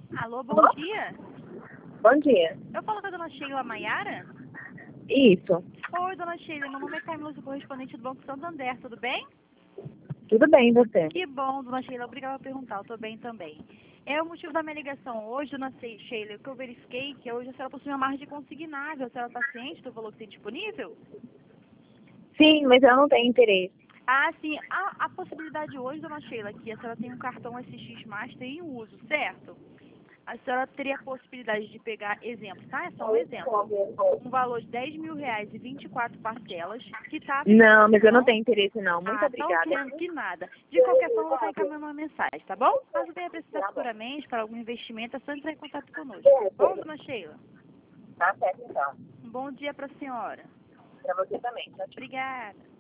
Alô, bom dia. Bom dia. Eu falo com a dona Sheila Maiara? Isso. Oi, dona Sheila, meu nome é Camila, sou correspondente do Banco Santander, tudo bem? Tudo bem, e você? Que bom, dona Sheila, obrigada por perguntar, eu tô bem também. É o motivo da minha ligação hoje, dona Sheila, que eu verifiquei que hoje a senhora possui uma margem consignável, a senhora está ciente do valor que tem disponível? Sim, mas eu não tenho interesse. Ah, sim, a possibilidade hoje, dona Sheila, que a senhora tem um cartão SX tem em uso, certo? A senhora teria a possibilidade de pegar exemplo, tá? É só um exemplo. Um valor de R$ 10.000 e 24 parcelas, que tá à Não, mas eu não disposição. tenho interesse não. Muito Ah, tá obrigada. ok, que nada. De qualquer forma, eu vou estar encaminhando uma mensagem, tá bom? Caso venha precisar futuramente para algum investimento, é só entrar em contato conosco. Tá bom, dona Sheila? Tá certo então. Um bom dia para a senhora. Pra você também. Tchau, tchau. Obrigada.